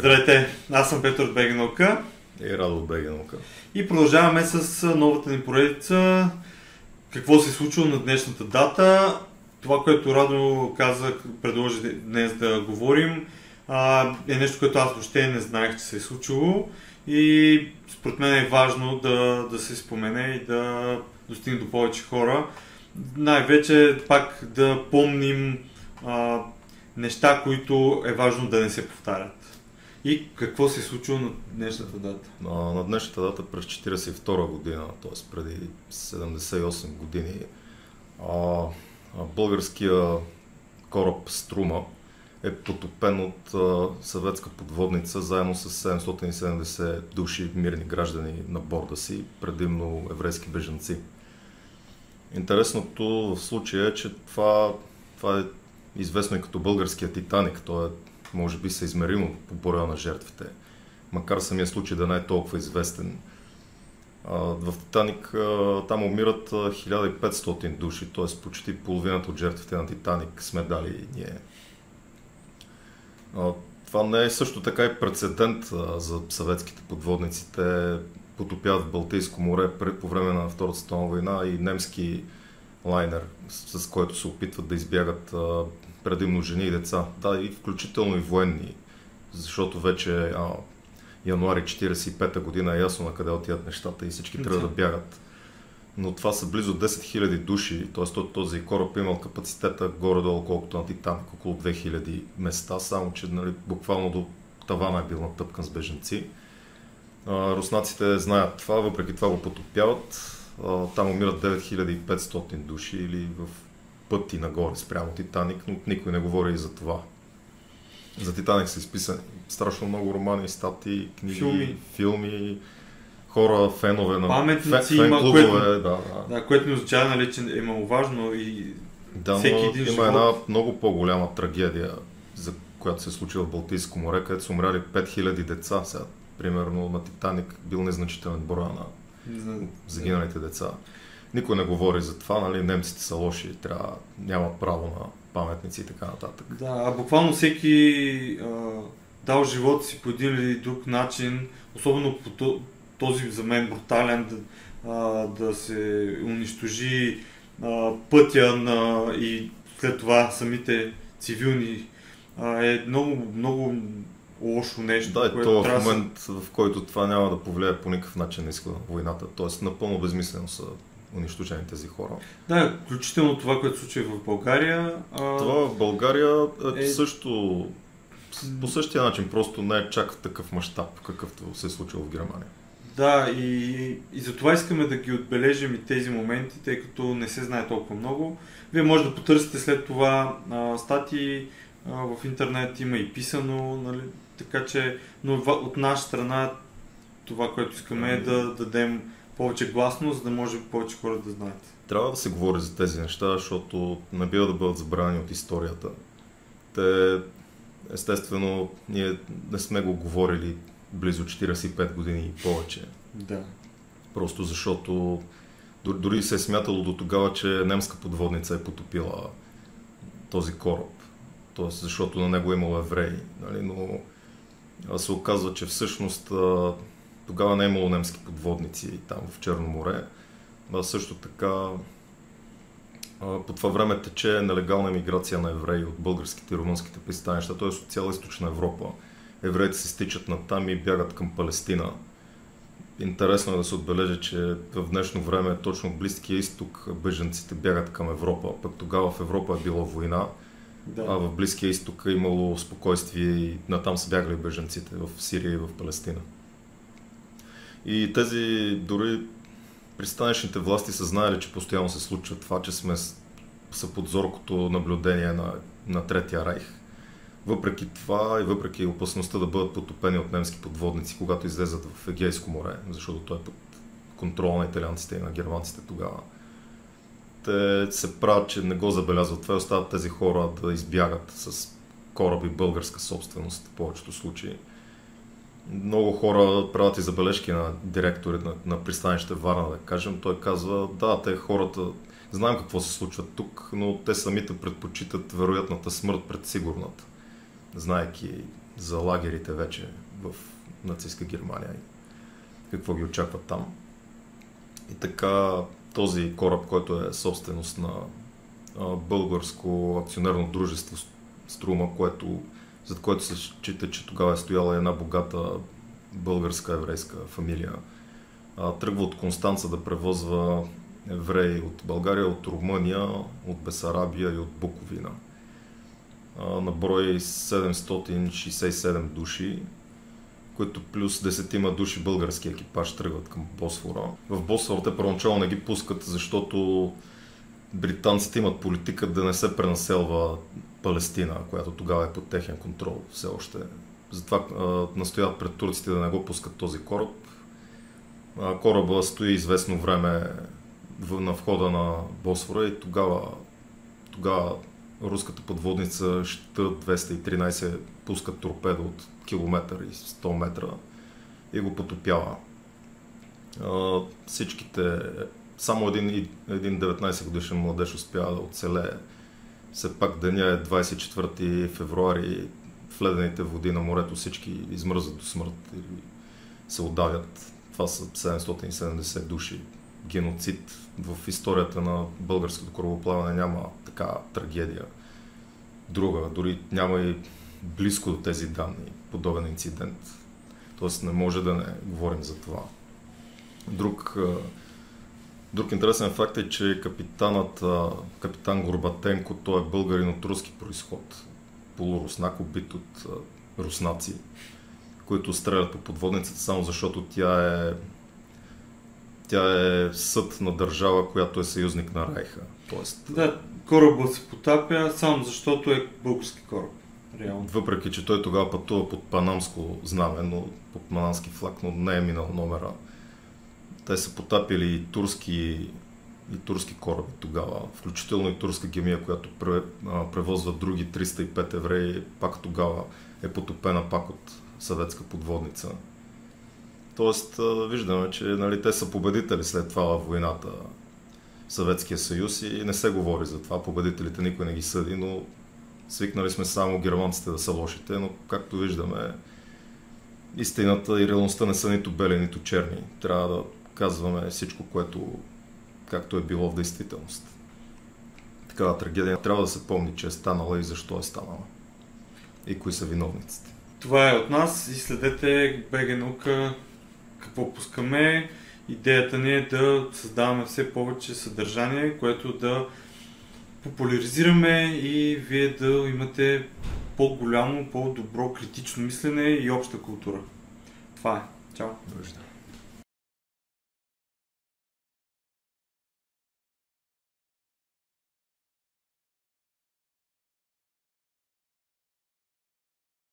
Здравейте, аз съм Петър от БГ Наука. И Радо от БГ Наука. И продължаваме с новата ни поредица. Какво се е случило на днешната дата. Това, което Радо каза, предложи днес да говорим, е нещо, което аз въобще не знаех, че се е случило. И според мен е важно да се спомене и да достигне до повече хора. Най-вече пак да помним неща, които е важно да не се повтарят. И какво се е случило на днешната дата? На днешната дата през 1942 година, т.е. преди 78 години, българския кораб Струма е потопен от съветска подводница заедно с 770 души мирни граждани на борда си, предимно еврейски бежанци. Интересното в случая е, че това е известно и като българския Титаник. Той е, може би, съизмеримо по броя на жертвите, макар самия случай да не е толкова известен. В Титаник там умират 1500 души, т.е. почти половината от жертвите на Титаник сме дали ние. Това не е също така и прецедент за съветските подводници. Те потопяват в Балтийско море по време на Втората световна война и немски лайнер, с който се опитват да избягат предимно жени и деца. Да, и включително и военни, защото вече януари 1945 година е ясно на къде отиват нещата и всички трябва да бягат. Но това са близо 10 000 души, т.е. този кораб имал капацитета горе-долу колкото на Титаник, около 2000 места, само че буквално до тавана е бил натъпкан с бежанци. Руснаците знаят това, въпреки това го потопяват. Там умират 9500 души или в пъти нагоре спрямо Титаник, но никой не говори и за това. За Титаник са изписани страшно много романи, статии, книги, филми, хора, фенове на паметници, фен-клубове. Което не означава, нали, че е маловажно и всеки един живот. Има една много по-голяма трагедия, за която се е случила в Балтийско море, където са умряли 5000 деца. Сега, примерно на Титаник бил незначителен броя на загиналите деца. Никой не говори за това, нали, немците са лоши, нямат право на паметници и така нататък. Да, буквално всеки дал живота си по един или друг начин, особено по този за мен брутален, да се унищожи пътя и след това самите цивилни, е много, много лошо нещо. Да, и то в момент, в който това няма да повлияе по никакъв начин на изхода на войната, т.е. напълно безмислено са унищожени тези хора. Да, включително това, което се случва в България. Това в България също по същия начин, просто не е чак в такъв мащаб, какъвто се е случило в Германия. Да, и затова искаме да ги отбележим и тези моменти, тъй като не се знае толкова много. Вие може да потърсите след това статии в интернет, има и писано, нали? Така че, но от наша страна това, което искаме е да дадем повече гласност, за да може повече хора да знаят. Трябва да се говори за тези неща, защото не бива да бъдат забравени от историята. Те, естествено, ние не сме го говорили близо 45 години и повече. Да. Просто защото дори се е смятало до тогава, че немска подводница е потопила този кораб. Тоест, защото на него е имало евреи. Нали? Но се оказва, че всъщност тогава не е имало немски подводници там в Черно море. Също така по това време тече нелегална емиграция на евреи от българските и румънските пристанища, т.е. от цяла източна Европа. Евреите се стичат натам и бягат към Палестина. Интересно е да се отбележи, че в днешно време точно в Близкия изток бежанците бягат към Европа, пък тогава в Европа е била война, а в Близкия изток е имало спокойствие и натам са бягали бежанците в Сирия и в Палестина. И тези дори пристанищните власти са знаели, че постоянно се случва това, че са под зоркото наблюдение на Третия райх. Въпреки това и въпреки опасността да бъдат потопени от немски подводници, когато излезат в Егейско море, защото той е под контрол на италианците и на германците тогава, те се правят, че не го забелязват това и остават тези хора да избягат с кораби българска собственост в повечето случаи. Много хора правят и забележки на директорите на пристанище Варна, да кажем. Той казва, да, те хората знаем какво се случва тук, но те самите предпочитат вероятната смърт пред сигурната, знаейки за лагерите вече в нацистска Германия и какво ги очаква там. И така този кораб, който е собственост на българско акционерно дружество Струма, зад което се счита, че тогава е стояла една богата българска еврейска фамилия. Тръгва от Констанца да превозва евреи от България, от Румъния, от Бесарабия и от Буковина. На брой 767 души, които плюс 10 души български екипаж тръгват към Босфора. В Босфора те първоначално не ги пускат, защото британците имат политика да не се пренаселва Палестина, която тогава е под техен контрол все още. Затова настояват пред турците да не го пускат този кораб. Кораба стои известно време на входа на Босфора и тогава руската подводница Щ-213 пуска торпеда от километър и 100 метра и го потопява. Само един 19 годишен младеж успява да оцелее. Все пак деня е 24 февруари, в ледените води на морето всички измръзват до смърт или се удавят. Това са 770 души. Геноцид. В историята на българското корабоплаване няма така трагедия. Друга, дори няма и близко до тези данни подобен инцидент. Тоест не може да не говорим за това. Друг интересен факт е, че капитан Горбатенко, той е българин от руски произход, полуруснак, убит от руснаци, които стрелят по подводницата само защото тя е съд на държава, която е съюзник на Райха. Да, корабът се потапя само защото е български кораб. Реално. Въпреки, че той тогава пътува под панамско знаме, но под панамски флаг, но не е минал номера. Те са потапили и турски кораби тогава, включително и турска гемия, която превозва други 305 евреи, пак тогава е потопена пак от съветска подводница. Тоест, виждаме, че те са победители след това във войната в Съветския съюз и не се говори за това. Победителите никой не ги съди, но свикнали сме само германците да са лошите, но както виждаме, истината и реалността не са нито бели, нито черни. Трябва да казваме всичко, както е било в действителност. Такава трагедия трябва да се помни, че е станала и защо е станала. И кои са виновниците. Това е от нас и следете БГ Наука, какво пускаме. Идеята ни е да създаваме все повече съдържание, което да популяризираме и вие да имате по-голямо, по-добро критично мислене и обща култура. Това е. Чао! Довиждане.